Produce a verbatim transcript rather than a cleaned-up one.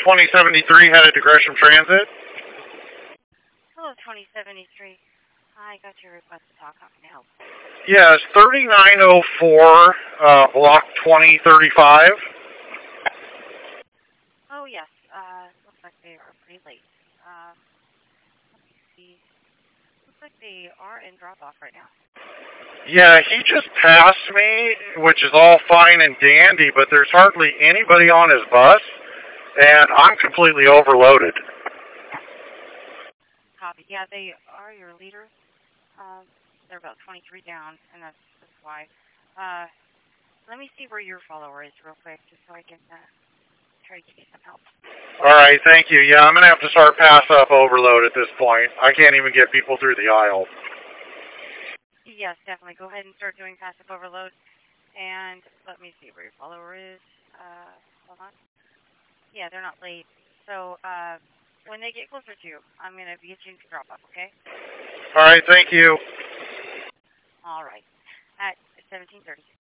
twenty seventy-three headed to Gresham Transit. Hello, twenty seventy-three. I got your request to talk. How can I help? Yes, thirty-nine oh four, uh, block twenty thirty-five. Oh, yes. Uh, looks like they are pretty late. Um, let me see. Looks like they are in drop-off right now. Yeah, he just passed me, which is all fine and dandy, but there's hardly anybody on his bus, and I'm completely overloaded. Copy. Yeah, they are your leaders. Um, they're about twenty-three down, and that's, that's why. Uh, let me see where your follower is real quick, just so I can uh, try to give you some help. All right, thank you. Yeah, I'm going to have to start pass up overload at this point. I can't even get people through the aisle. Yes, definitely. Go ahead and start doing passive overload. And let me see where your follower is. Uh, hold on. Yeah, they're not late. So uh, when they get closer to you, I'm going to get you to drop off, okay? All right, thank you. All right. At seventeen thirty.